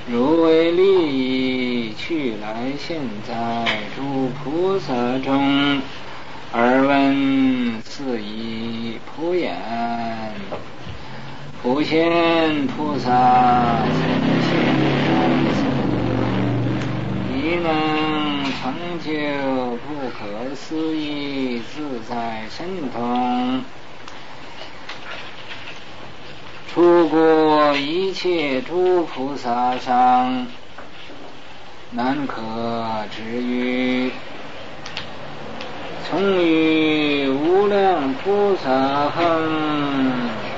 如为利益去来现在诸菩萨中，尔闻四依普眼，普贤菩萨显现在此，亦能成就不可思议自在神通，出过一切诸菩萨上，难可知喻。从于无量菩萨恒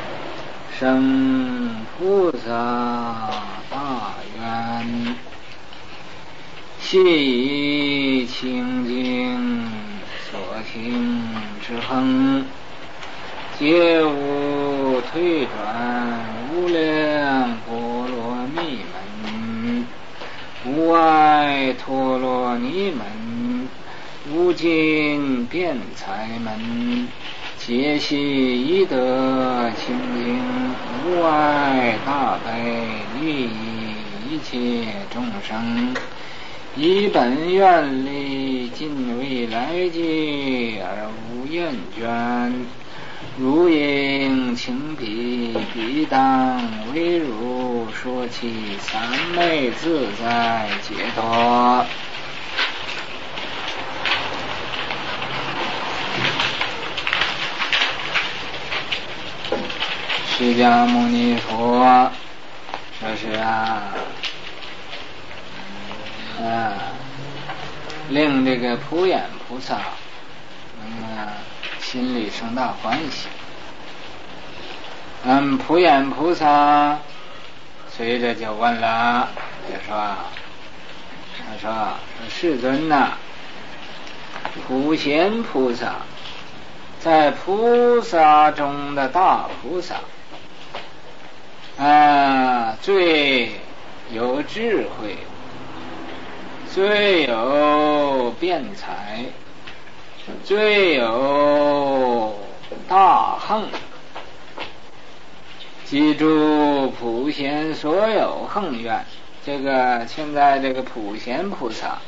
生菩萨大愿，悉以清净所听之恒，皆无退转无量波罗蜜门，无碍陀罗尼门，无尽辩才门，皆悉以得清净无碍大悲，利益一切众生，以本愿力尽未来际而无厌倦。如应请彼，彼当为汝说其三昧自在解脱。释迦牟尼佛说是令这个普眼菩萨心里生大欢喜。普眼菩萨随着就问了，他说世尊普贤菩萨在菩萨中的大菩萨最有智慧，最有辩才，最有大恒。记住普贤所有恒愿，现在这个普贤菩萨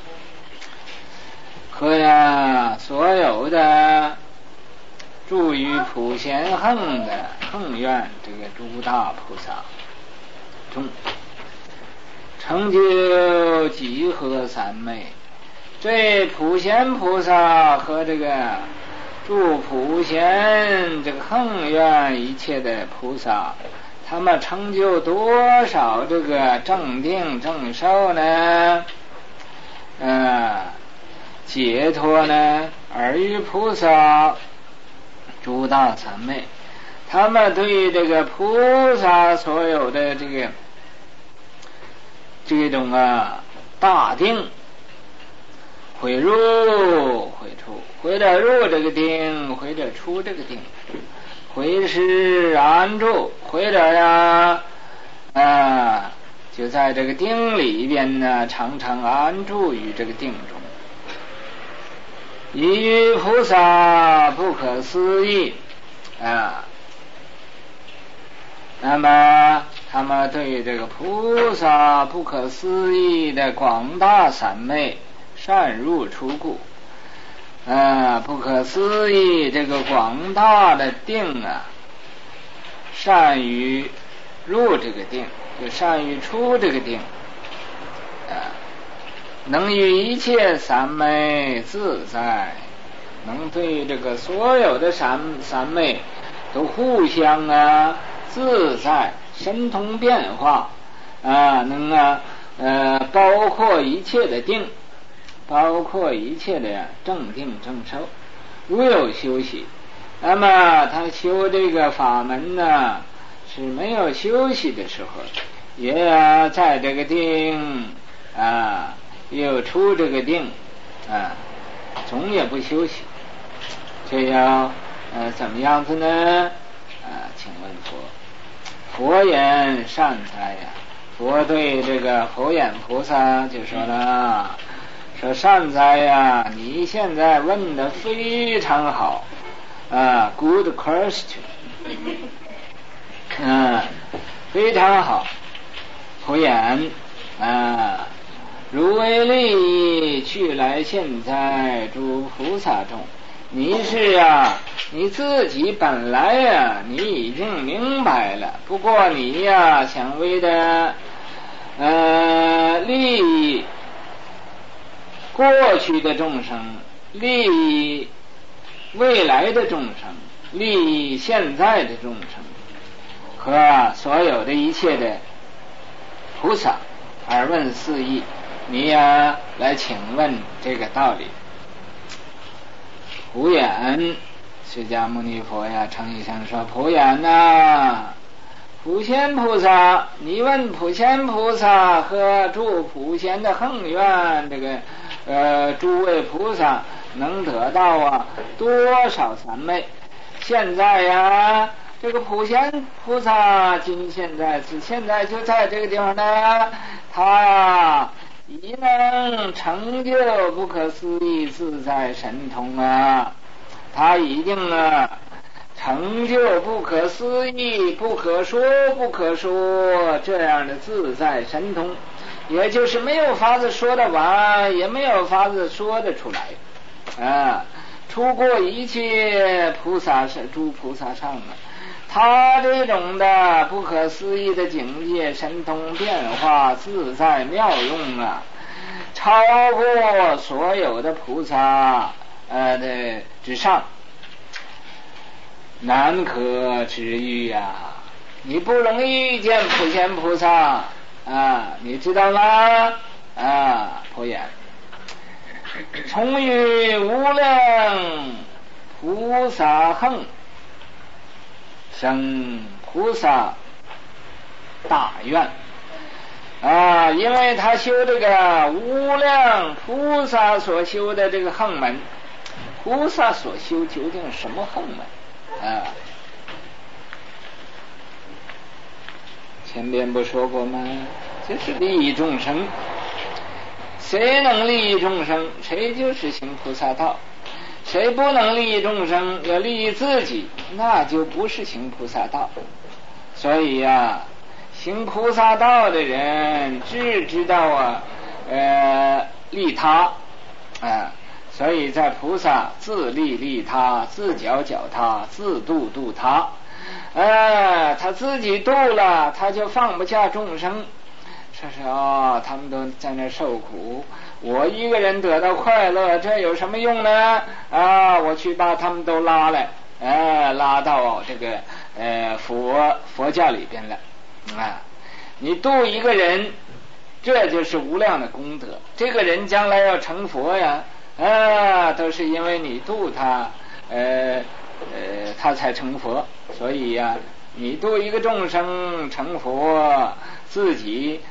和所有的住于普贤恒的恒愿，这个诸大菩萨中成就集合三昧。这普贤菩萨和这个住普贤这个恒愿一切的菩萨，他们成就多少这个正定正受呢？解脱呢？而于菩萨诸大三昧，他们对这个菩萨所有的这种大定，会入会出，会者入这个定，会者出这个定，会是安住，会者就在这个定里边常常安住于这个定中，以于菩萨不可思议那么他们对这个菩萨不可思议的广大三昧善入出故，不可思议这个广大的定善于入这个定，就善于出这个定能于一切三昧自在，能对这个所有的三昧都互相自在，神通变化能包括一切的定，包括一切的正定正受。如有修习，那么他修这个法门是没有休息的时候，也在这个定又出这个定总也不休息。这要怎么样子呢？请问佛言善哉佛对这个普眼菩萨就说了，说善哉你现在问的非常好good question 非常好。普眼如为利益去来现在诸菩萨中，你是你自己本来你已经明白了，不过你想为的利益过去的众生，利益未来的众生，利益现在的众生和所有的一切的菩萨，而问四义，你来请问这个道理。普眼释迦牟尼佛诚意上说，普眼普贤菩萨，你问普贤菩萨和诸普贤的恒愿，这个诸位菩萨能得到多少三昧？现在这个普贤菩萨现在就在这个地方呢，他已能成就不可思议自在神通他已经成就不可思议、不可说这样的自在神通，也就是没有法子说得完，也没有法子说得出来出过一切菩萨诸菩萨上他这种的不可思议的境界、神通变化、自在妙用超过所有的菩萨的之上，难可知喻你不容易遇见普贤菩萨你知道吗？普眼从于无量菩萨恒生菩萨大愿因为他修这个无量菩萨所修的这个恒门，菩萨所修究竟什么恒门前边不说过吗？这是利益众生，谁能利益众生，谁就是行菩萨道；谁不能利益众生，要利益自己，那就不是行菩萨道。所以行菩萨道的人只知道利他所以在菩萨自利利他，自脚脚他，自度度他他自己度了，他就放不下众生，说是他们都在那受苦，我一个人得到快乐，这有什么用呢？我去把他们都拉来拉到这个佛教里边来你度一个人，这就是无量的功德，这个人将来要成佛都是因为你度他他才成佛。所以你度一个众生成佛，自己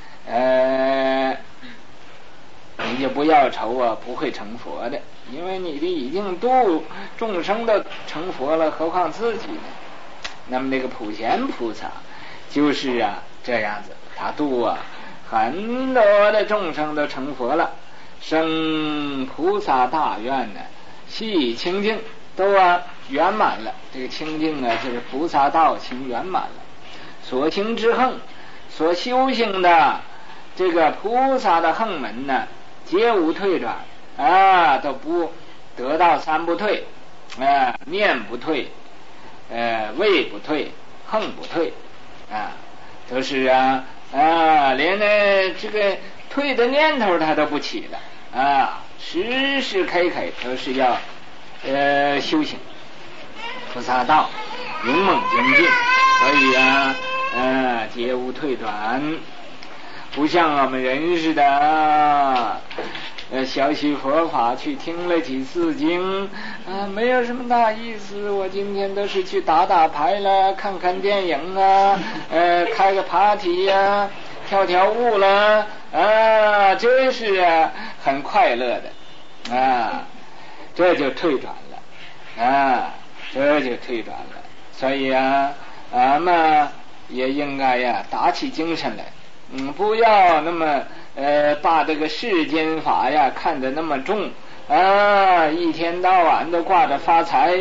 你就不要愁不会成佛的，因为你已经度众生的成佛了，何况自己呢？那么那个普贤菩萨就是这样子，他度很多的众生都成佛了，生菩萨大愿系清净都圆满了。这个清净就是菩萨道行圆满了，所行之恒，所修行的这个菩萨的恒门皆无退转都不得到三不退念不退位不退恒不退都是连这个退的念头他都不起了时时刻刻都是要修行菩萨道，勇猛精进，所以皆无退转，不像我们人似的小许佛法去听了几次经没有什么大意思，我今天都是去打打牌了，看看电影开个 party 跳跳舞了这是很快乐的这就退转了这就退转了。所以俺们也应该打起精神来不要那么把这个世间法看得那么重一天到晚都挂着发财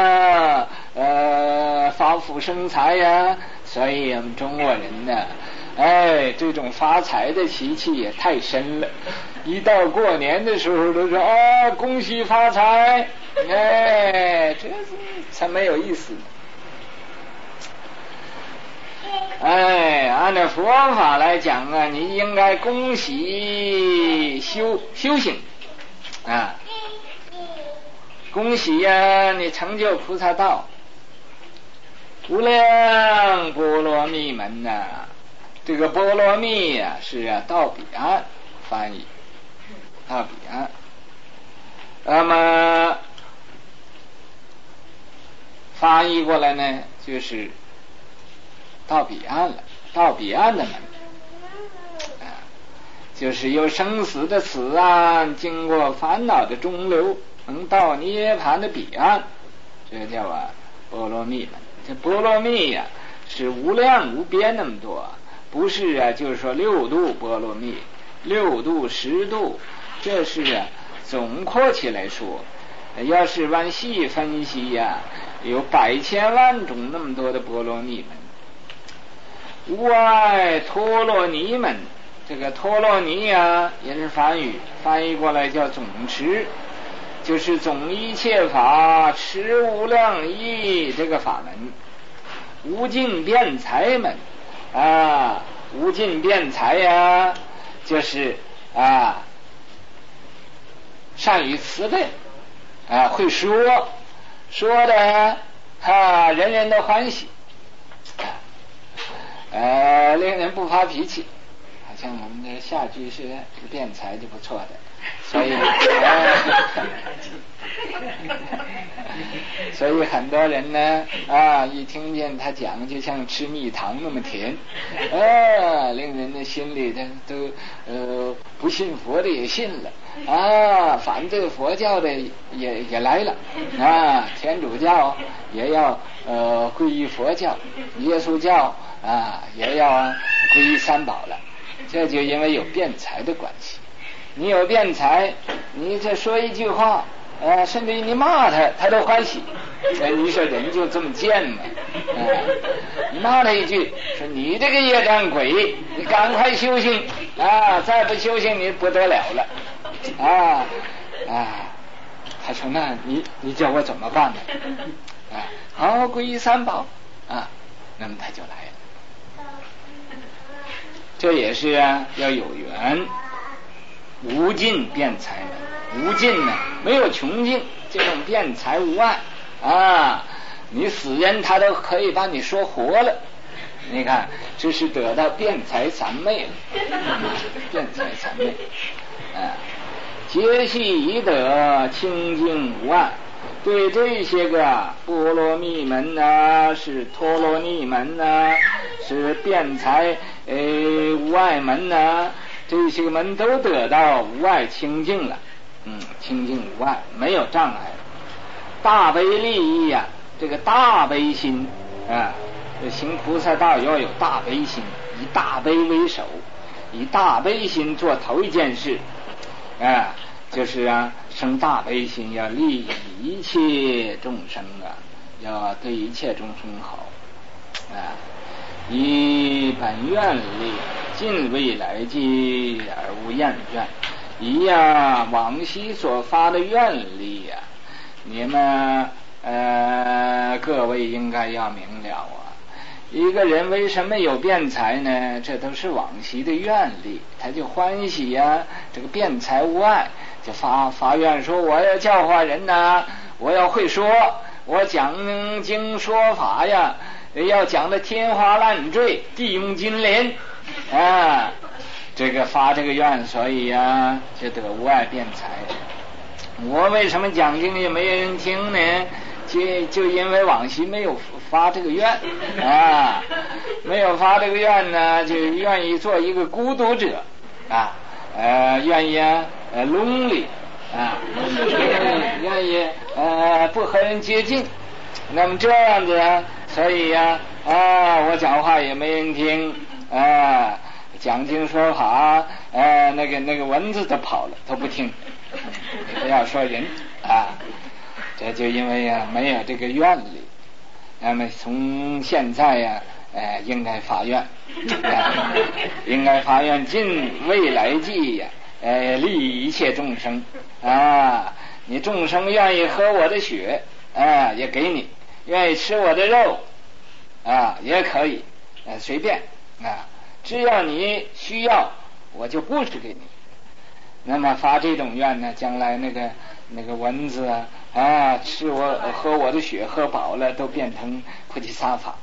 发福生财所以我们中国人哎，这种发财的习气也太深了。一到过年的时候都说啊，恭喜发财，哎，这才没有意思。哎，按照佛法来讲啊，你应该恭喜修行啊，恭喜呀，你成就菩萨道，无量波罗蜜门呐。这个波罗蜜呀，是到彼岸翻译，到彼岸。那么翻译过来呢，就是到彼岸了，到彼岸的门就是由生死的此岸，经过烦恼的中流，能到涅槃的彼岸，这叫波罗蜜门。这波罗蜜呀，是无量无边那么多，不是就是说六度波罗蜜、6度、10度，这是总括起来说。要是往细分析呀，有100千万种那么多的波罗蜜门。无碍陀罗尼门，这个陀罗尼呀，也是梵语，翻译过来叫总持，就是总一切法持无量义这个法门。无尽辩才门啊，无尽辩才呀，就是善于慈悲会说的人人都欢喜，令人不发脾气。好像我们的下句是辩才就不错的，所以所以很多人呢一听见他讲，就像吃蜜糖那么甜，令人的心里都不信佛的也信了反对佛教的也来了天主教也要皈依佛教，耶稣教也要皈依三宝了。这就因为有辩才的关系。你有辩才，你这说一句话甚至于你骂他都欢喜。你说人就这么贱嘛你骂他一句，说你这个业障鬼，你赶快修行再不修行你不得了了他说那你叫我怎么办呢好，皈依三宝那么他就来了。这也是要有缘。无尽辩才门，无尽呢没有穷尽，这种辩才无碍你死人他都可以把你说活了。你看这是得到辩才三昧了辩才三昧皆系已得清净无碍。对这些个波罗蜜门是陀罗尼门是辩才无碍门这些个门都得到无碍清净了清净无碍，没有障碍。大悲利益这个大悲心行菩萨道要有大悲心，以大悲为首，以大悲心做头一件事就是生大悲心，要利益一切众生要对一切众生好以本愿力尽未来际而无厌倦。以往昔所发的愿力你们各位应该要明了一个人为什么有辩才呢？这都是往昔的愿力，他就欢喜这个辩才无碍，就发愿说我要教化人我要会说，我讲经说法要讲的天花乱坠，地涌金莲这个发这个愿，所以就得无碍辩才。我为什么讲经也没人听呢？就因为往昔没有发这个愿没有发这个愿呢，就愿意做一个孤独者愿意lonely愿意不和人接近。那么这样子所以我讲话也没人听讲经说法那个蚊子都跑了，都不听。你不要说人这就因为没有这个愿力。那么从现在应该发愿，应该发愿尽未来际呀，利一切众生啊！你众生愿意喝我的血啊，也给你；愿意吃我的肉啊，也可以，随便啊，只要你需要，我就布施给你。那么发这种愿呢，将来那个蚊子啊，喝我的血喝饱了，都变成菩提萨法。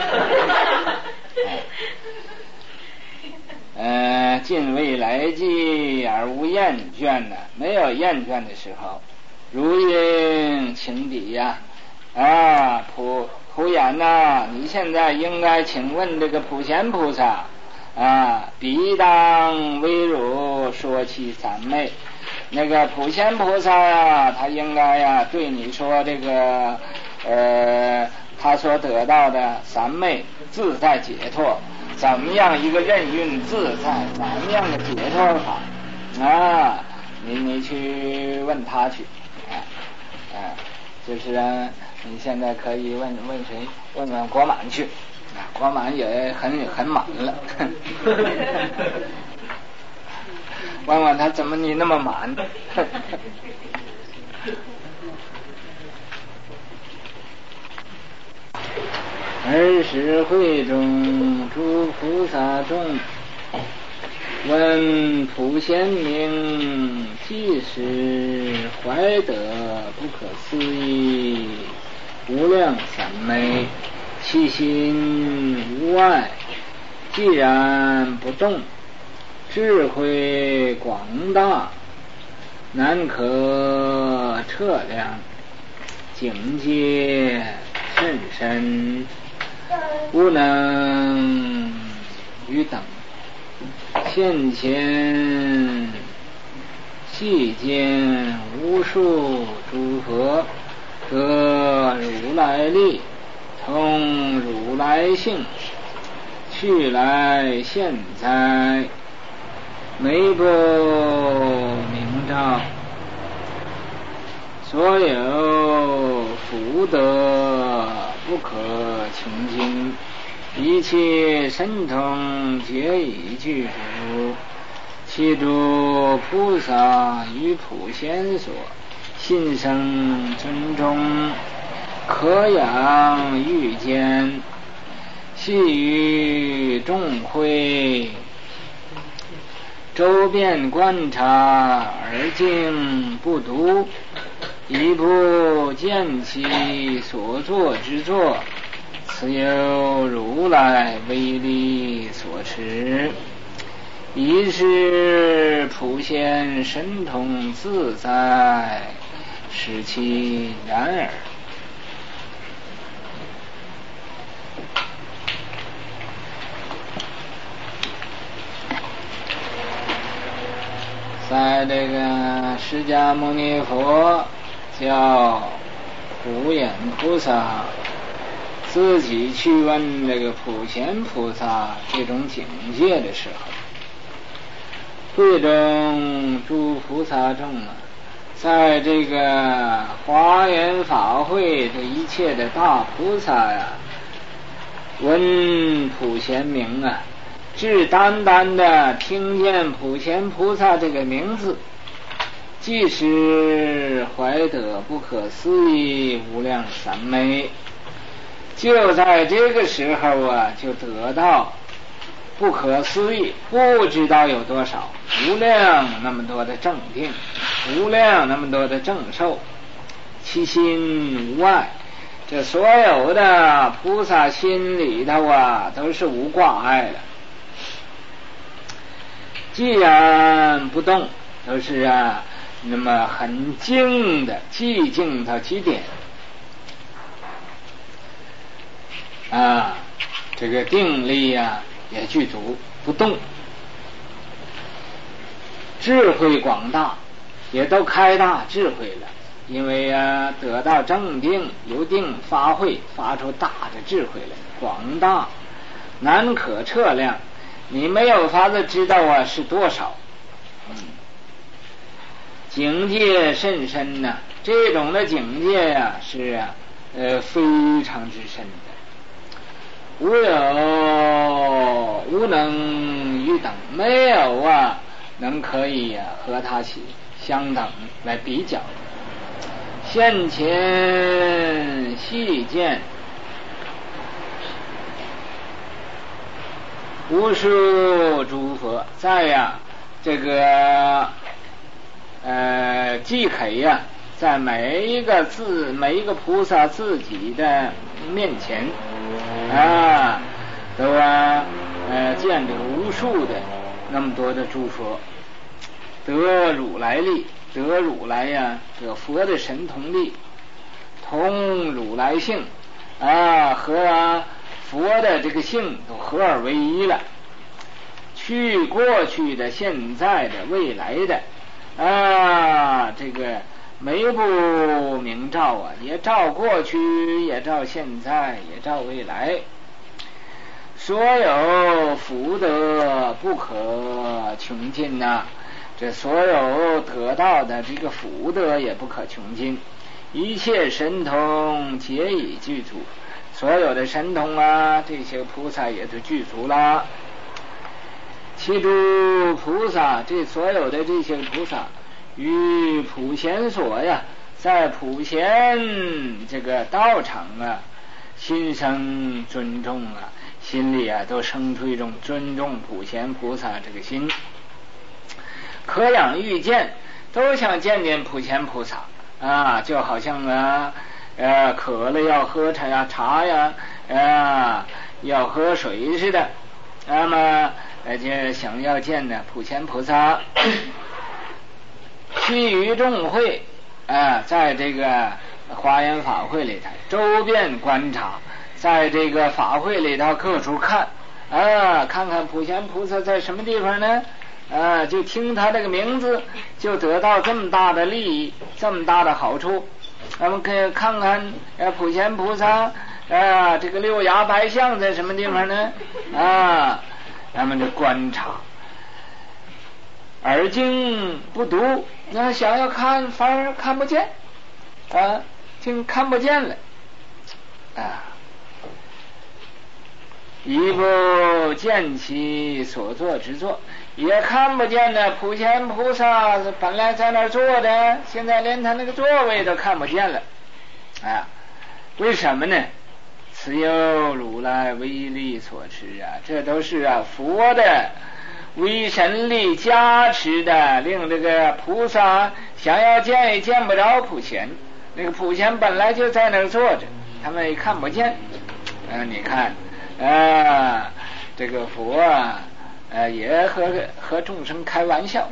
尽未来际而无厌倦呢，没有厌倦的时候，如应请彼呀，普言呐，你现在应该请问这个普贤菩萨啊，彼当为汝说其三昧。那个普贤菩萨呀，他应该呀对你说这个他所得到的三昧自在解脱，怎么样一个任运自在，怎么样的解脱法啊？你去问他去，就是你现在可以问谁？问国满去，国满也很满了。问问他怎么你那么满？尔时会中诸菩萨众，闻普贤名，即时怀得不可思议无量三昧，其心无碍，既然不动，智慧广大，难可测量，境界甚深，无能与等。现前细见无数诸佛，得如来力，从如来性，去来现在，每不明照，所有福德不可穷尽，一切神通皆已具足，其诸菩萨与普贤所，心生尊重，可养欲见，系于众会，周遍观察而竟不独，亦不见其所作之作，此有如来威力所持，亦是普贤神通自在，使其然耳。在这个释迦牟尼佛叫普眼菩萨自己去问这个普贤菩萨这种境界的时候，会中诸菩萨众啊，在这个华严法会这一切的大菩萨呀，闻普贤名啊，只单单的听见普贤菩萨这个名字，即是怀得不可思议无量三昧，就在这个时候啊，就得到不可思议，不知道有多少无量那么多的正定，无量那么多的正受，其心无碍。这所有的菩萨心里头啊，都是无挂碍的。既然不动，都是那么很静的，寂静到极点这个定力也具足，不动，智慧广大，也都开大智慧了，因为得到正定，由定发慧，发出大的智慧来，广大难可测量，你没有法子知道是多少。境界甚深呐，这种的境界是非常之深的。 无能与等，没有能可以和他相等来比较。现前细见无数诸佛，在这个即可在每一个菩萨自己的面前都见这个无数的那么多的诸佛，得如来力，得如来这个佛的神通力，同如来性和佛的这个性都合而为一了，去过去的、现在的、未来的这个每一部明照也照过去，也照现在，也照未来，所有福德不可穷尽这所有得到的这个福德也不可穷尽，一切神通皆已具足，所有的神通这些菩萨也都具足了。其诸菩萨，这所有的这些菩萨于普贤所在普贤这个道场心生尊重心里都生出一种尊重普贤菩萨这个心，可仰欲见，都想见见普贤菩萨就好像渴了要喝茶要喝水似的，那么就想要见普贤菩萨。须臾众会在这个华严法会里头周遍观察，在这个法会里头各处看看看普贤菩萨在什么地方呢就听他这个名字，就得到这么大的利益，这么大的好处。咱们可以看看普贤菩萨这个六牙白象在什么地方呢咱们就观察。耳经不读，想要看反而看不见竟看不见了一不见其所作之作，也看不见普贤菩萨本来在那儿坐着，现在连他那个座位都看不见了为什么呢？此有如来威力所持这都是佛的威神力加持的，令这个菩萨想要见也见不着普贤，那个普贤本来就在那儿坐着，他们也看不见你看这个佛也和众生开玩笑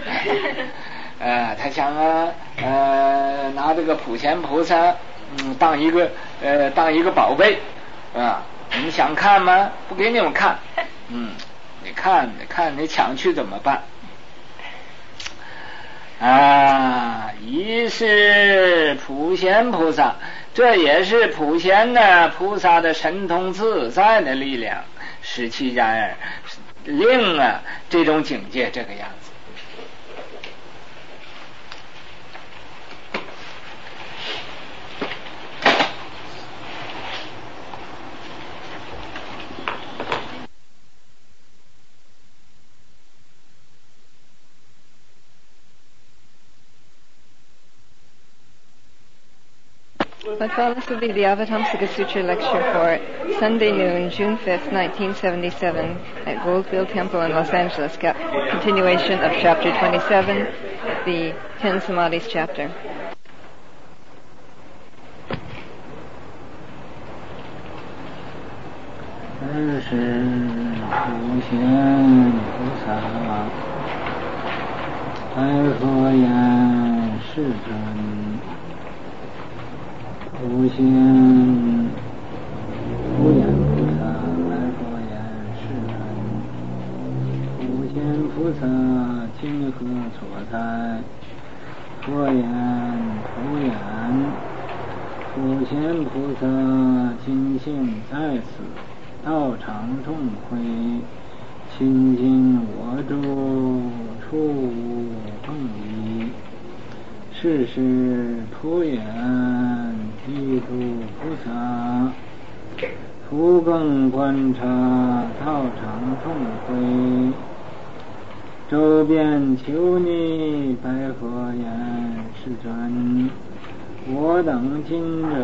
他想拿这个普贤菩萨当一个宝贝你们想看吗？不给你们看你看你抢去怎么办一是普贤菩萨，这也是普贤菩萨的神通自在的力量，使其然令这种境界这个样子。 What follows will be the Avatamsaka Sutra lecture for Sunday noon, June 5th, 1977, at Goldfield Temple in Los Angeles. Continuation of Chapter 27, the 10 Samadhis chapter. 普贤普眼菩萨，来佛言世尊，普贤菩萨今何所在？佛言普眼，普贤菩萨今现在此，道场众会，亲近我诸处更异。是时普眼地土菩萨普更观察道场众会，周边求尼白佛言：世尊，我等今者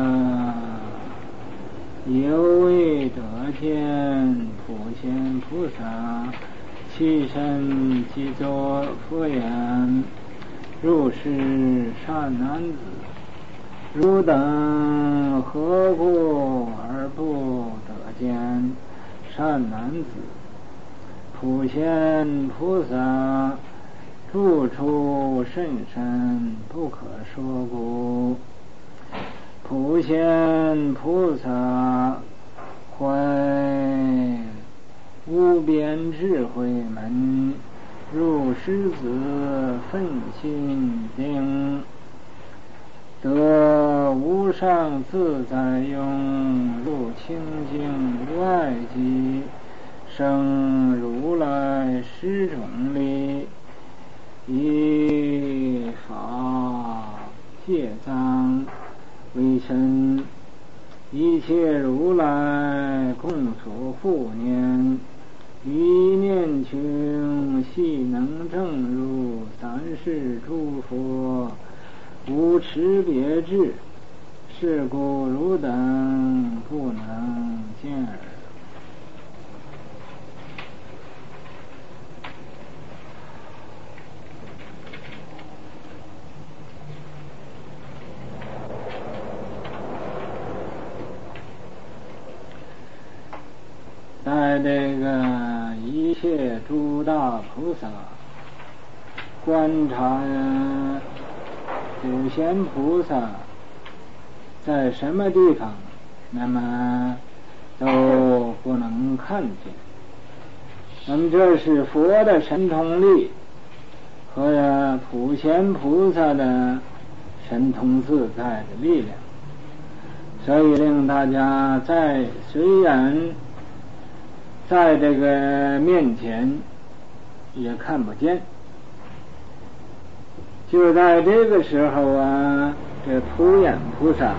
有为得见普贤菩萨，其身即作佛言：如是善男子，汝等何故而不得见？善男子，普贤菩萨住处甚深，不可说故。普贤菩萨怀无边智慧门，入狮子分心定，得无上自在用，入清净外机，生如来十种力，以法界藏为身，一切如来共所护念，一念穷悉能证入三世诸佛，无持别智，是故汝等不能见耳。在这个一切诸大菩萨观察普贤菩萨在什么地方，那么都不能看见。那么这是佛的神通力和普贤菩萨的神通自在的力量，所以令大家虽然在这个面前也看不见。就在这个时候啊，这普眼菩萨，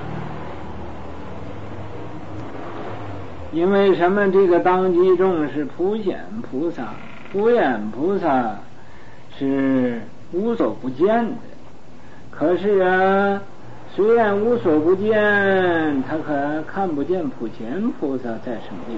因为什么？这个当机众是普显菩萨，普眼菩萨是无所不见的。可是啊，虽然无所不见，他可看不见普贤菩萨在什么地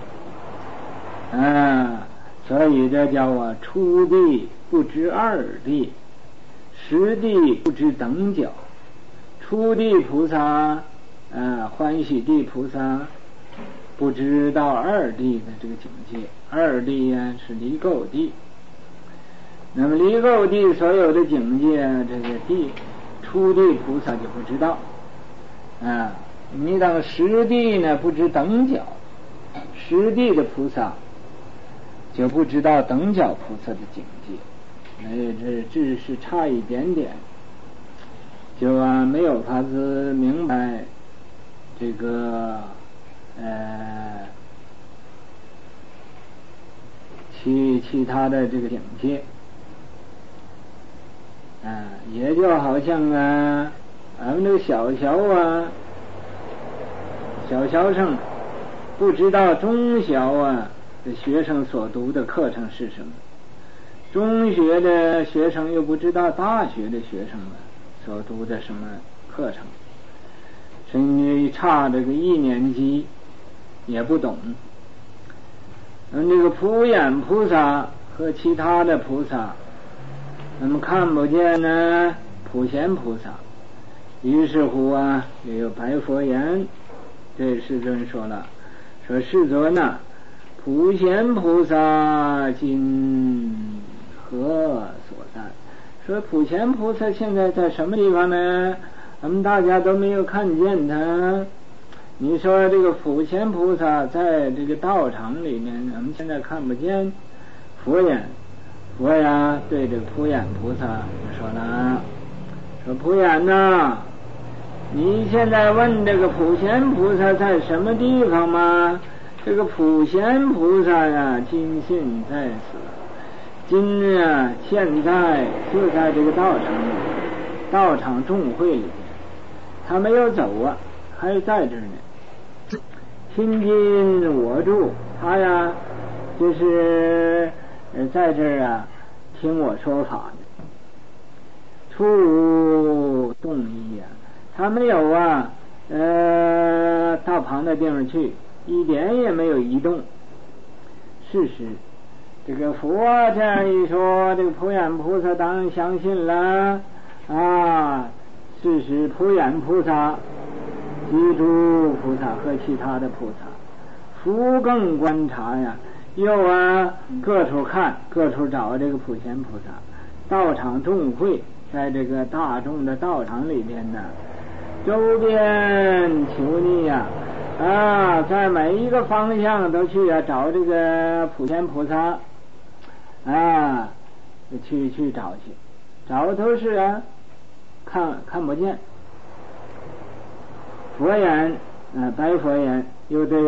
方。所以这叫初地不知二地，实地不知等角。初地菩萨欢喜地菩萨不知道二地的这个境界，二地是离垢地。那么离垢地所有的境界，这个地初地菩萨就不知道。你等实地呢不知等角，实地的菩萨就不知道等角菩萨的境界，这是差一点点，就没有法子明白这个其他的这个境界。也就好像俺们这个小生不知道中小的学生所读的课程是什么，中学的学生又不知道大学的学生所读的什么课程，甚至差这个1年级也不懂。这个普眼菩萨和其他的菩萨，那么看不见呢普贤菩萨，于是乎也有白佛言，这世尊说了，说世尊普贤菩萨今何所在？说普贤菩萨现在在什么地方呢？我们大家都没有看见他。你说这个普贤菩萨在这个道场里面，我们现在看不见。佛呀对这个普眼菩萨就说了，说普眼你现在问这个普贤菩萨在什么地方吗？这个普贤菩萨今现在此，现在就在这个道场众会里面，他没有走还在这儿呢。 亲近我住，他呀就是在这儿啊听我说法呢，处动意呀，他没有啊到旁的地方去，一点也没有移动。事实这个佛这样一说，这个普眼菩萨当然相信了啊。事实普眼菩萨、基督菩萨和其他的菩萨，福更观察呀，又啊各处看，各处找这个普贤菩萨。道场众会，在这个大众的道场里边呢，周边求逆呀，在每一个方向都去找这个普贤菩萨去找去，找都是看不见。佛言白佛言，又对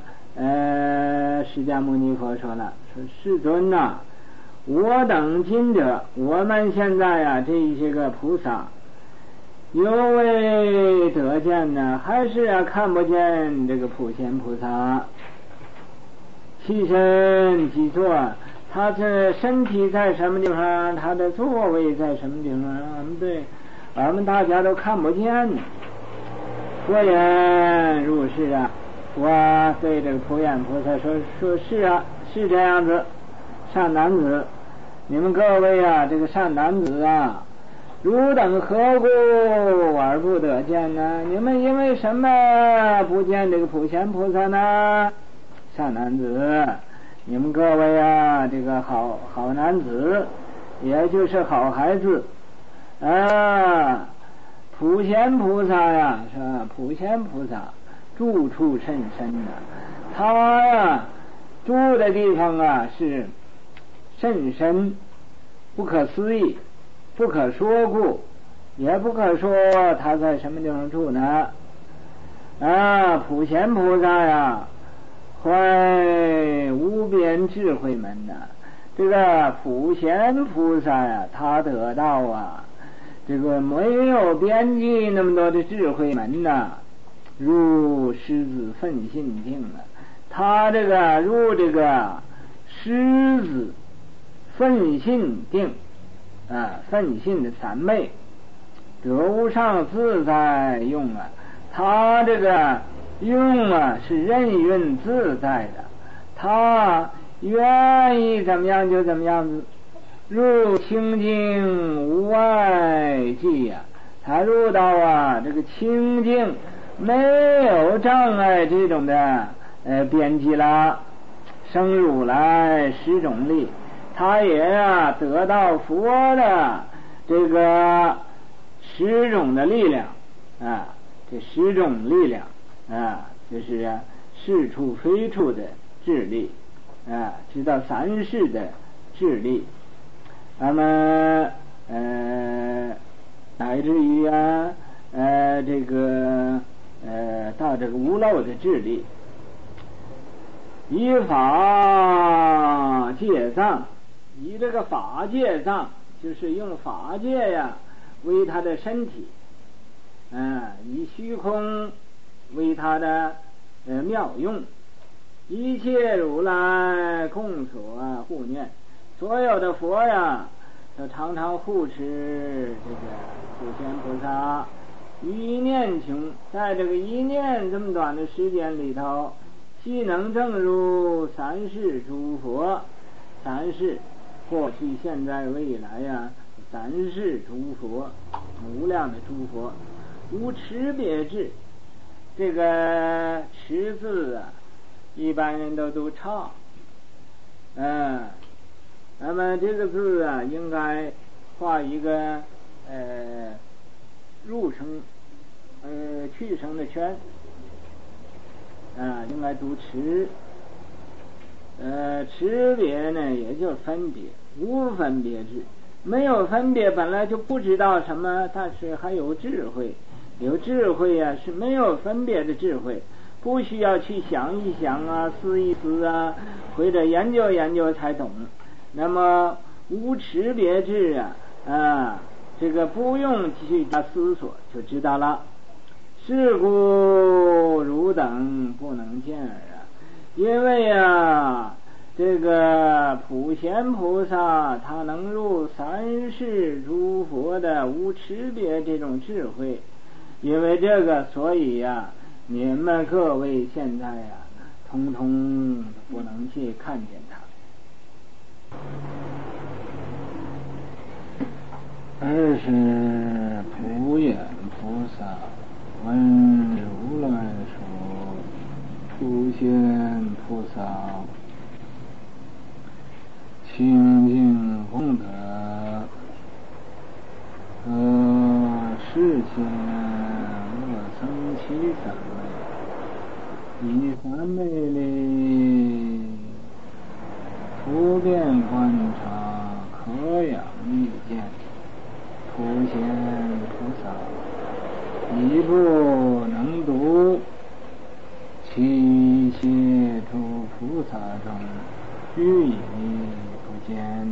释迦牟尼佛说了，说世尊呐，我等今者，我们现在这一些个菩萨犹未得见呢，还是看不见这个普贤菩萨。其身即坐，他的身体在什么地方，他的座位在什么地方，我们大家都看不见。佛言如是我对这个普眼菩萨说是这样子。善男子，你们各位这个善男子汝等何故而不得见呢？你们因为什么不见这个普贤菩萨呢？善男子，你们各位这个好男子，也就是好孩子普贤菩萨是吧？普贤菩萨住处甚深他住的地方是甚深，不可思议，不可说故，也不可说他在什么地方住呢？普贤菩萨怀无边智慧门这个普贤菩萨他得到这个没有边际那么多的智慧门如狮子奋性定他这个入这个狮子奋性定奋性的三昧得无上自在用他这个用是任运自在的，他愿意怎么样就怎么样子，入清净无外际他入到这个清净没有障碍这种的边际了，生如来十种力，他也得到佛的这个十种的力量这十种力量就是是处非处的智力知道三世的智力，那么乃至于这个到这个无漏的智力，以法界藏，以这个法界藏，就是用法界为他的身体以虚空为他的妙用，一切如来共所护念，所有的佛都常常护持这个普贤菩萨，一念穷，在这个一念这么短的时间里头，既能证入三世诸佛，三世过去现在未来三世诸佛，无量的诸佛，无持别智。这个持字一般人都读差那么这个字应该画一个入声去声的圈应该读持持别呢也就分别，无分别智，没有分别本来就不知道什么，但是还有智慧，有智慧是没有分别的智慧，不需要去想一想思一思或者研究研究才懂。那么无持别智这个不用去思索就知道了。 是故汝等不能见耳啊！因为啊，这个普贤菩萨他能入三世诸佛的无差别这种智慧，因为这个，所以呀，你们各位现在呀，通通不能去看见他。二是普眼菩萨闻如来说，普贤菩萨清净功德世间恶生其三昧，以三昧力普遍观察，可养意见。普贤菩萨一不能读，其切诸菩萨中俱已不见。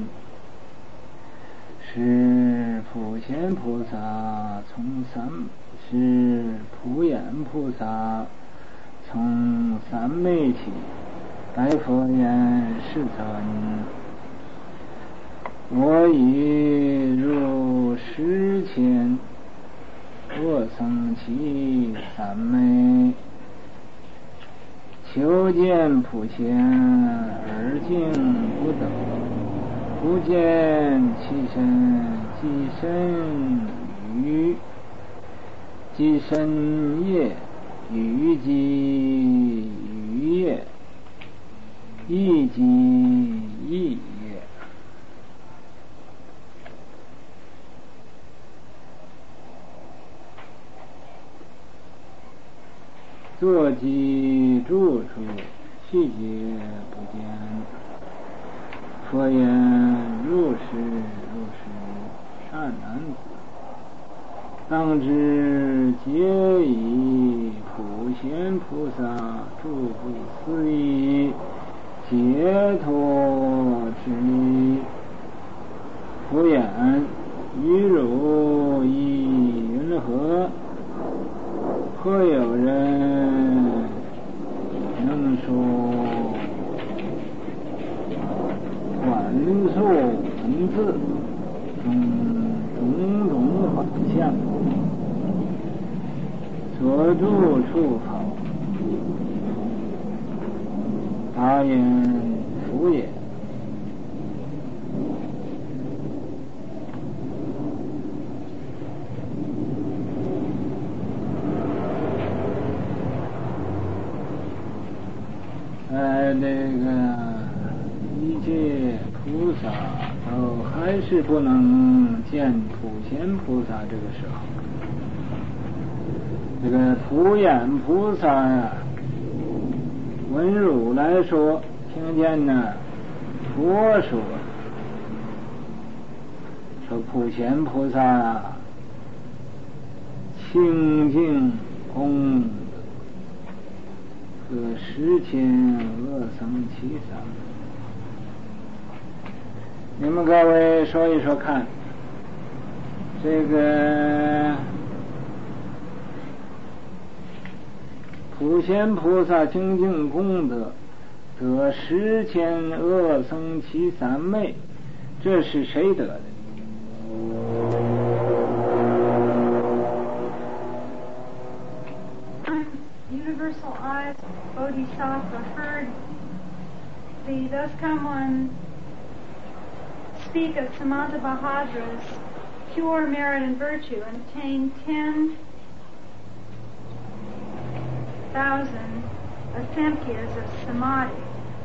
是普贤菩萨是普眼菩萨从三昧起，白佛言：世尊，我已入10千恶僧其三昧，求见普贤而竟不得，不见其身，即身业，语即语业，意即意业。坐即住处，细节不见。佛言：如是，善男子，当知皆以普贤菩萨诸不思议解脱之力。佛言：于汝意云何？何有人能说管束文字种种法相，所住处好，他言佛也。这个一切菩萨都还是不能见普贤菩萨。这个时候，这个普眼菩萨呀，闻汝来说，听见呢佛说普贤菩萨清净功和10千恶僧其三。你们各位说一说看，这个普贤菩萨清净功德得10千恶僧其三昧，这是谁得的？ Universal eyes, Bodhisattva heard the Thus Come One speak of Samanta Bahadra's pure merit and virtue and obtained 10,000 asemkyas of samadhi.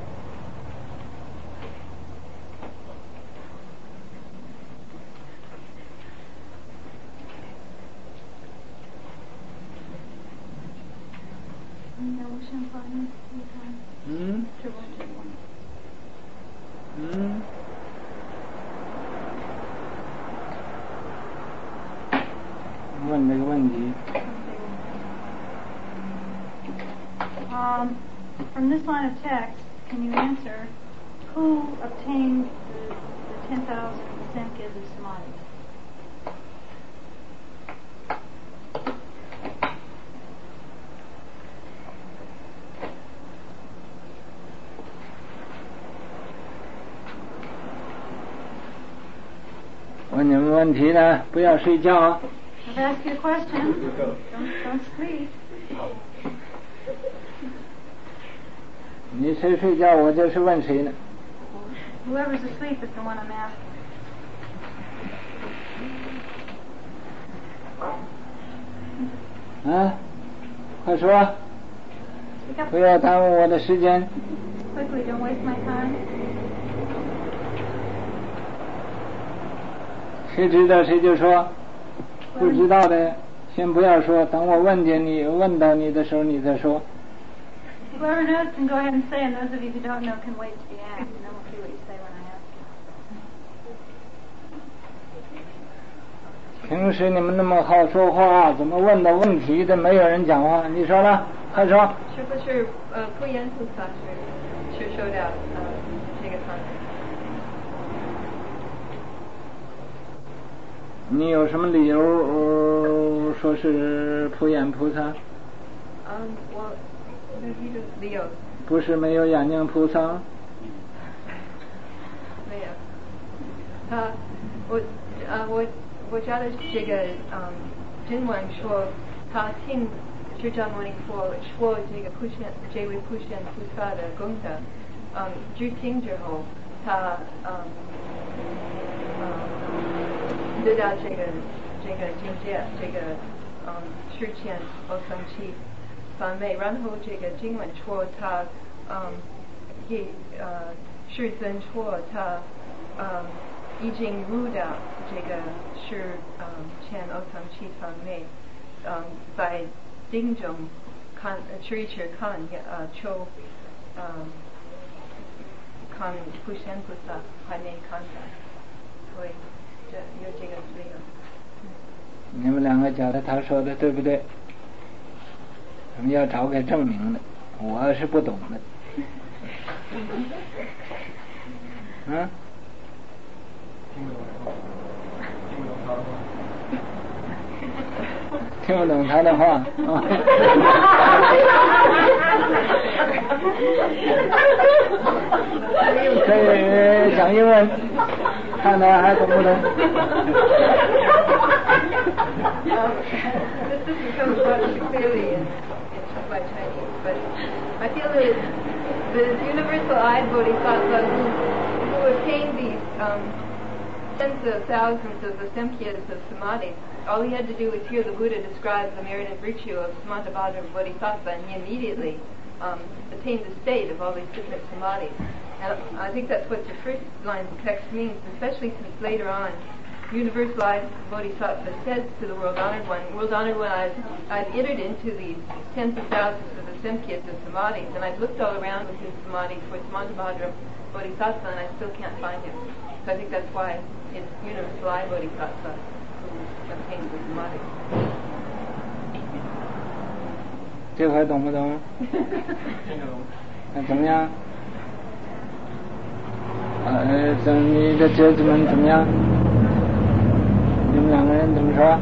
问这个问题。 From this line of text, can you answer who obtained the 10,000 asemkyas of samadhi? 问你们问题呢，不要睡觉啊。 I've asked you a question. Don't sleep. 你谁睡觉，我就是问谁呢。 Whoever's asleep is the one I'm asking. 快说，不要耽误我的时间。 Quickly, don't waste my time. 谁知道谁就说，不知道的先不要说，等我问到你的时候你再说。 Whoever knows can go ahead and say, and those of you who don't know can wait to be asked, and then we'll see what you say when I ask you. 平时你们那么好说话，怎么问到问题的没有人讲话？你说了，快说。 是不是不严肃法是受到这个方面？ 你有什么理由说是普眼菩萨？ 我理由不是没有眼睛菩萨？ 没有。我觉得这个经文说他听释迦牟尼佛说这位普贤菩萨的功德，具听之后他得到这个境界，这个世间阿僧祇梵昧，然后这个经文说他世尊说他已经入到这个世间阿僧祇梵昧，在定中吃一吃看求看普贤菩萨还没看到，所以有这个理由。 你们两个觉得他说的对不对？我们要找个证明的，我是不懂的。听不懂他的话。可以讲英文，看他还懂不懂。 This becomes much clearly in by Chinese, but I feel that the universal-eyed bodhisattvas who attain these tens of thousands of the samkhyatas of samadhi, all he had to do was hear the Buddha describe the merit and virtue of Samantabhadra Bodhisattva, and he immediately attained the state of all these different samadhis. And I think that's what the first line of the text means, especially since later on universalized Bodhisattva says to the World Honored One, I've entered into these tens of thousands of the samkhyatas of samadhis, and I've looked all around with his samadhis for Samantabhadra Bodhisattva, and I still can't find him. So I think that's why it's universalized Bodhisattva who obtains the samadhi. 这回懂不懂？那怎么样？你的侄子们怎么样？你们两个人怎么说？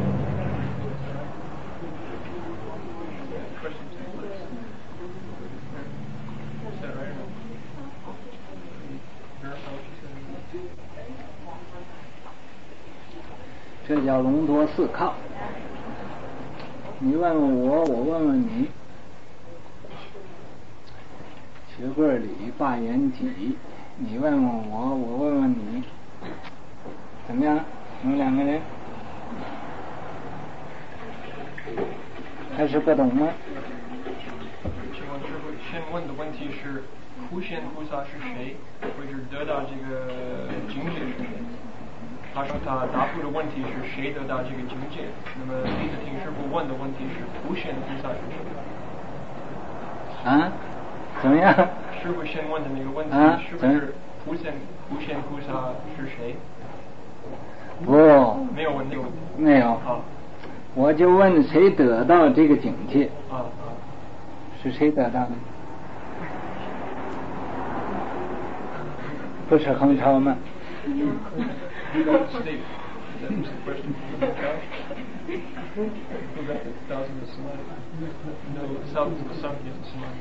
这叫隆多四靠。你问问我，我问问你。学柜里把眼体，你问问我，我问问你，怎么样？你们两个人还是不懂吗？ 请问师父，先问的问题是普贤菩萨是谁，或者得到这个境界是谁？他说他答复的问题是谁得到这个境界？那么弟子听师父问的问题是普贤菩萨是谁？ 怎么样？ 师父先问的那个问题是不是普贤菩萨是谁？ 不， 没有问这个问题。 没有。我就问谁得到这个境界？是谁得到的？不是恒超吗 ？Who got the state? That was the question. Who got the thousands of samadhi? No, thousands of samkhya samadhi.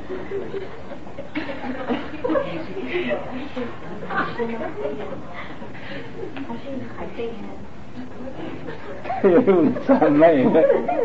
用赞美的。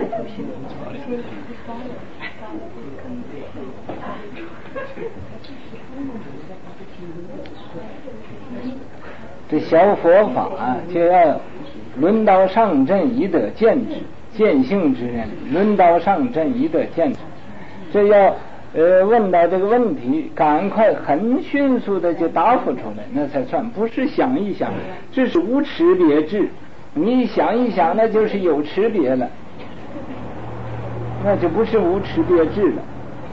这小佛法就要论道上正以得见之，见性之人论道上正以得见之，这要问到这个问题，赶快很迅速的就答复出来，那才算，不是想一想，这是无差别智，你想一想那就是有差别了，那就不是无差别智了。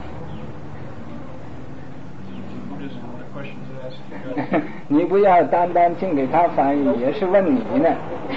你不要单单净给他翻译，也是问你呢。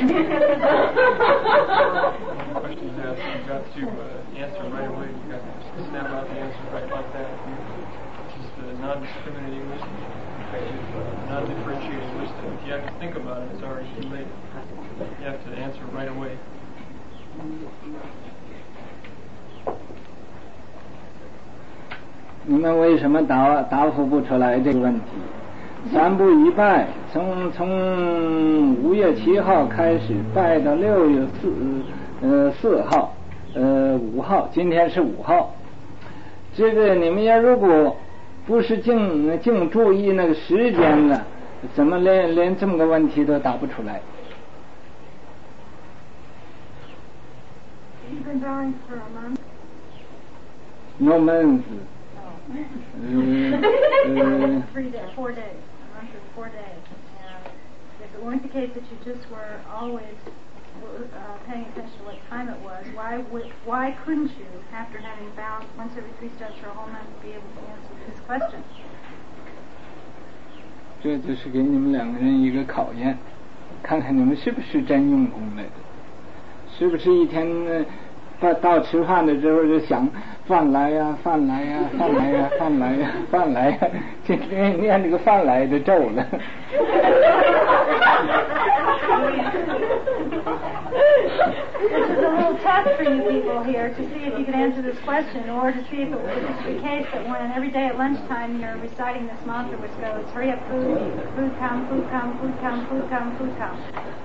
你们为什么答复不出来这个问题？三步一拜，从5月7号开始拜到6月4号，5号，今天是5号。这个你们要如果不是净注意那个时间了，怎么连这么个问题都答不出来？ You've been bowing for a month? No month. 4 days. A month is 4 days. And if it weren't the case that you just were always paying attention to what time it was, why couldn't you, after having bowed once every 3 steps for a whole month, be able to answer this question? 这就是给你们2个人一个考验，看看你们是不是真用功来的，是不是一天到吃饭的时候就想饭来呀，饭来呀，饭来呀，饭来呀，饭来呀，今天念这个饭来的咒了。 This is a little test for you people here to see if you can answer this question, or to see if it was the case that when every day at lunchtime you're reciting this mantra which goes, hurry up food, food come, food come, food come, food come, food come.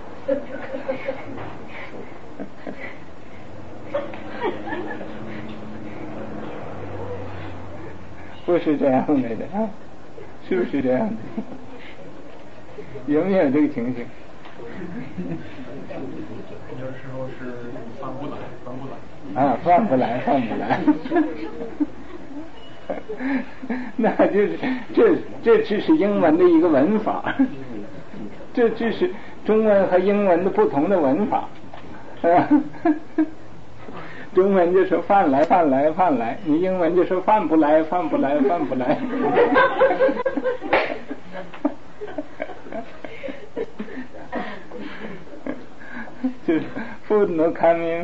不是这样来的啊，是不是这样的？有没有这个情形？ 有的时候是放不来。 啊，放不来。那就是这只是英文的一个文法，这只是中文和英文的不同的文法。中文就说饭来，你英文就说饭不来。就是 food no coming.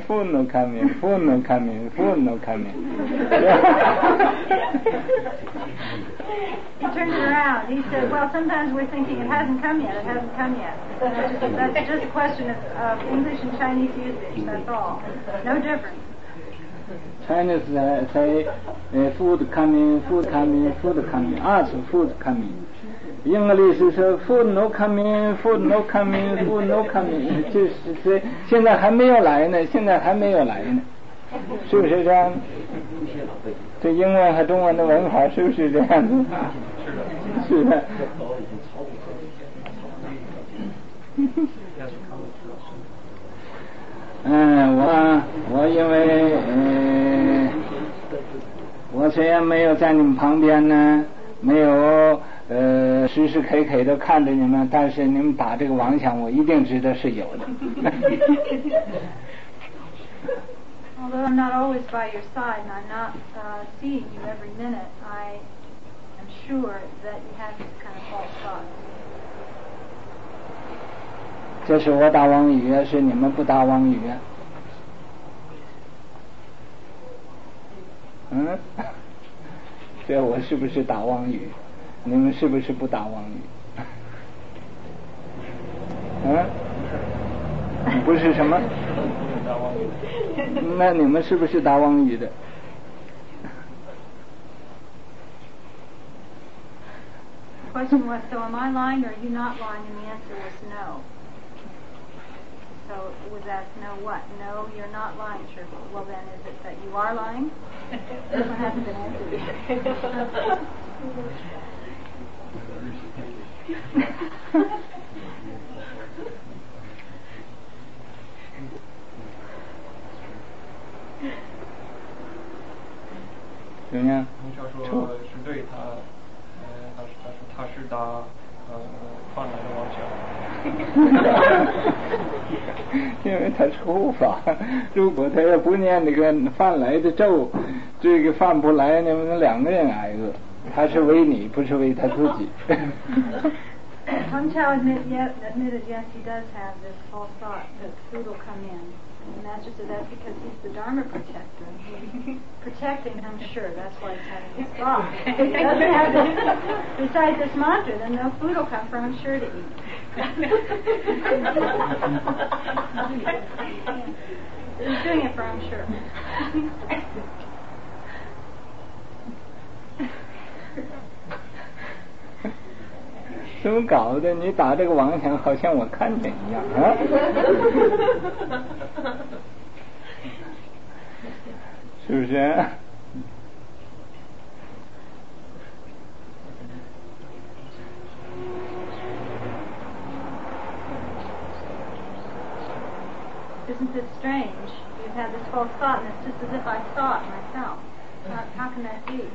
He turned it around. He said, well, sometimes we're thinking it hasn't come yet. That's just a question of English and Chinese usage, that's all. No difference. Chinese say food coming, ask food coming. English say food no coming. 就是现在还没有来呢，是不是这样？这英文和中文的文法是不是这样子？是的。我因为我虽然没有在你们旁边呢，没有时时刻刻的看着你们，但是你们打这个妄想，我一定知道是有的。 Although I'm not always by your side and I'm not seeing you every minute, I am sure that you have these kind of false thoughts. 这是我打妄语，是你们不打妄语。这我是不是打妄语？你们是不是不打妄语？不是什么？那你们是不是打妄语的？ question was, so am I lying or are you not lying? And the answer was no. So was asked, no what? No, you're not lying, sure. Well then, is it that you are lying? This one hasn't been answered yet. 怎么样？ 你说是对他，他是打饭来的王强。 因为他抽法，如果他要不念那个饭来的咒，这个饭不来，你们两个人挨饿。他是为你，不是为他自己。 Hung Chao admitted, yes, he does have this false thought that food will come in. And the Master said that's because he's the Dharma protector. He's protecting him, sure, that's why he's having this thought. If he doesn't have this, besides this mantra, then no food will come for him, sure, to eat. He's doing it for him, sure. 怎么搞的？你打这个王响，好像我看见一样啊！是不是？ Isn't it strange? You've had this false thought, and it's just as if I saw it myself. How can that be?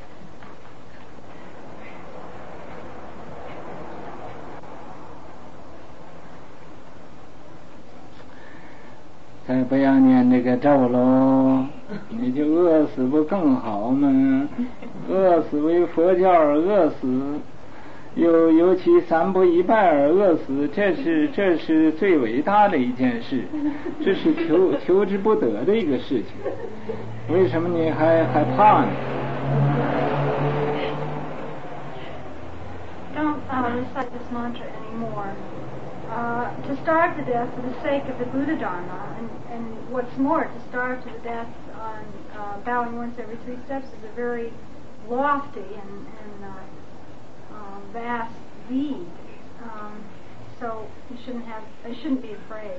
再不要念这个咒喽，你就饿死不更好吗？饿死为佛教而饿死，尤其三不一拜而饿死，这是最伟大的一件事，这是求之不得的一个事情。为什么你还怕呢？ Don't recite this mantra anymore. To starve to death for the sake of the Buddha Dharma, and what's more, to starve to the death on bowing once every 3 steps is a very lofty and vast deed. So you shouldn't be afraid.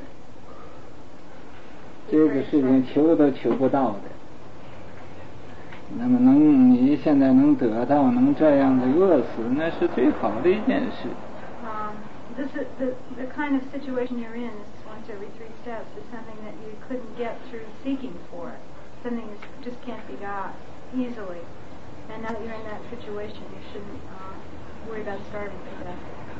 这个事情求都求不到的。那么你现在能得到，能这样的饿死，那是最好的一件事。 This is the kind of situation you're in, this once every 3 steps, is something that you couldn't get through seeking for it. Something that just can't be got easily. And now that you're in that situation, you shouldn't worry about starving to death.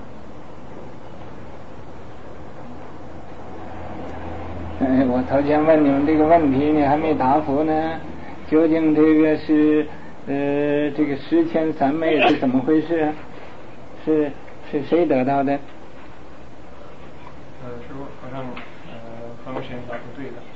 我头前问你们这个问题，你还没答复呢。究竟这个是这个10千3昧是怎么回事？是谁得到的？ 是好像方先答不对的。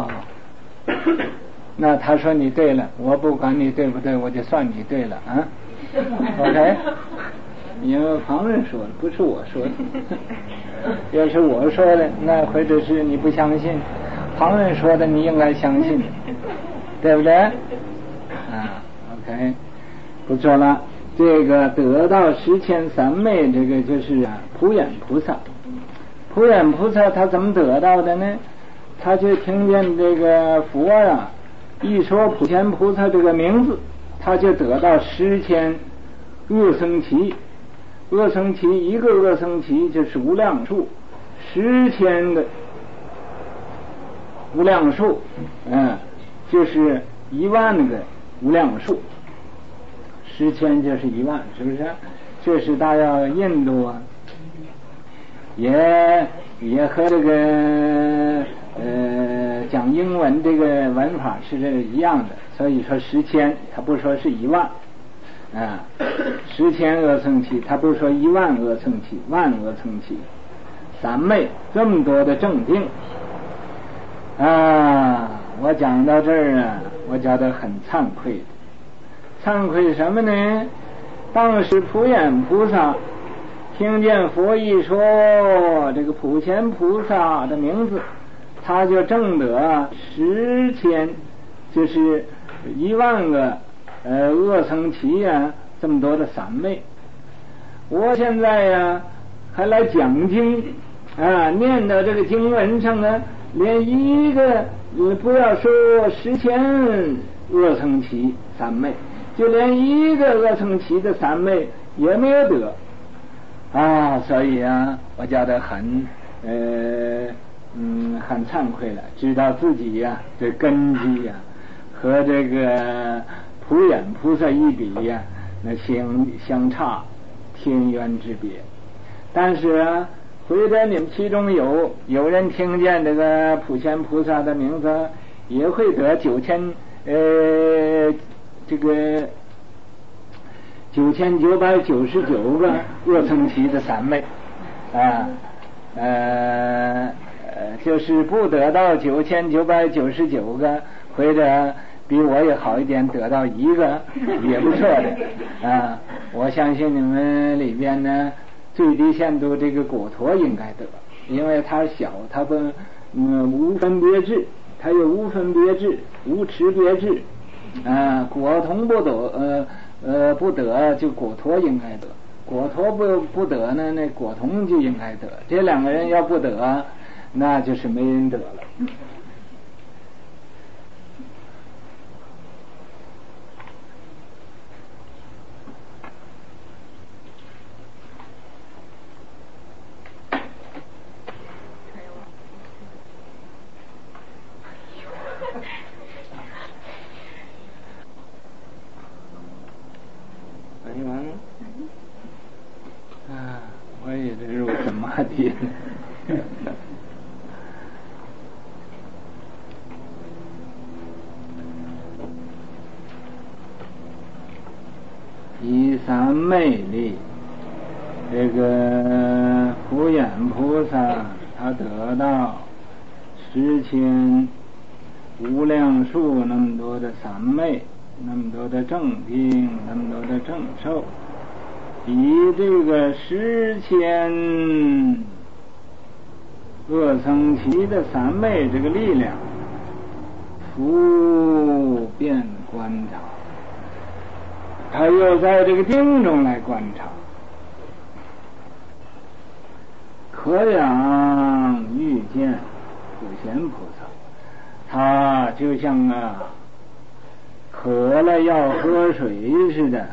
那他说你对了，我不管你对不对，我就算你对了啊。OK， 因为旁人说的，不是我说的。要是我说的，那或者是你不相信；旁人说的，你应该相信，对不对？啊 ，OK， 不错了。这个得到10千3昧，这个就是普眼菩萨。 普眼菩萨他怎么得到的呢？他就听见这个佛啊一说普贤菩萨这个名字，他就得到10千恶僧祇。恶僧祇一个恶僧祇就是无量数，10千的无量数，就是10000个无量数，10千就是10000，是不是？这是大约印度啊。 也和这个讲英文这个文法是一样的，所以说10千，他不说是10000啊，10千恶僧祇，他不说10000恶僧祇，10000恶僧祇，3昧这么多的正定啊！我讲到这儿啊，我觉得很惭愧的，惭愧什么呢？当时普眼菩萨。 听见佛一说这个普贤菩萨的名字，他就证得10千，就是10000个恶僧祇啊，这么多的3昧。 我现在呀还来讲经啊，念到这个经文上呢，连一个不要说10,000阿僧祇三昧，就连一个阿僧祇的三昧也没有得啊，所以啊，我觉得很惭愧了，知道自己呀这根基呀和这个普眼菩萨一比呀，那相差天渊之别。但是啊，或者你们其中有人听见这个普贤菩萨的名字，也会得9999个阿僧祇的三昧啊，就是不得到9999个，或者比我也好一点，得到一个也不错的啊。我相信你们里边呢，最低限度这个果陀应该得，因为它小，它不无分别智，它有无分别智、无持别智啊。果同不得不得就果陀应该得，果陀不得呢，那果同就应该得。这两个人要不得，那就是没人得了。我也是入什么的以三昧力，这个普眼菩萨他得到10,000无量数那么多的三昧，那么多的正定，那么多的正受，以这个10,000阿僧祇的三昧这个力量，普遍观察，他又在这个定中来观察，可想遇见普贤菩萨，他就像渴了要喝水似的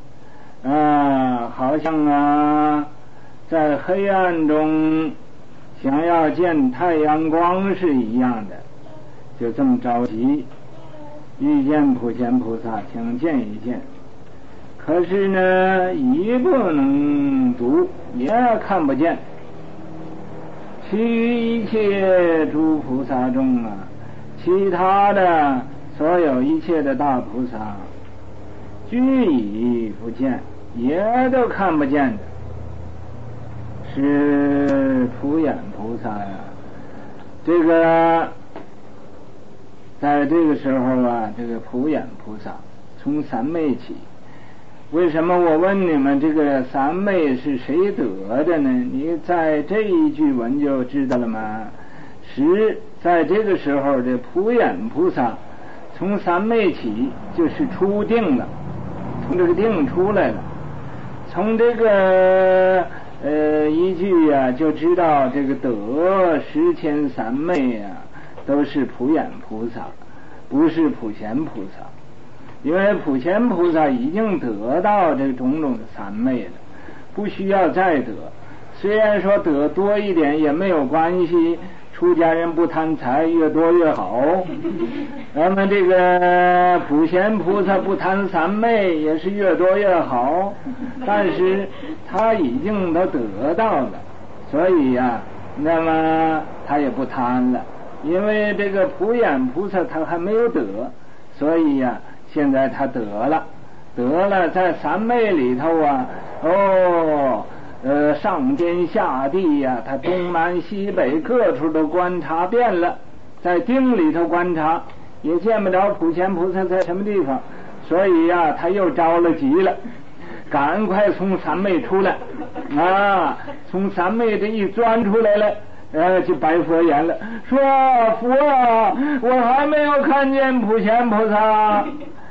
好像在黑暗中想要见太阳光是一样的，就这么着急遇见普贤菩萨，想见一见。可是呢，一不能读，也看不见。其余一切诸菩萨中其他的所有一切的大菩萨，俱已不见，也都看不见的。是普眼菩萨呀，这个在这个时候这个普眼菩萨从三昧起。为什么我问你们这个三昧是谁得的呢？你在这一句文就知道了吗？是在这个时候的普眼菩萨从三昧起就是出定了，从这个定出来了。从这个一句就知道这个得10,000三昧都是普眼菩萨，不是普贤菩萨。因为普贤菩萨已经得到这种种的三昧了，不需要再得。虽然说得多一点也没有关系，出家人不贪财，越多越好。那么这个普贤菩萨不贪三昧，也是越多越好。但是他已经都得到了，所以那么他也不贪了。因为这个普眼菩萨他还没有得，所以现在他得了，在三昧里头上天下地他东南西北各处都观察遍了，在定里头观察也见不着普贤菩萨在什么地方，所以他又着了急了，赶快从三昧出来从三昧这一钻出来了。就白佛言了，说佛我还没有看见普贤菩萨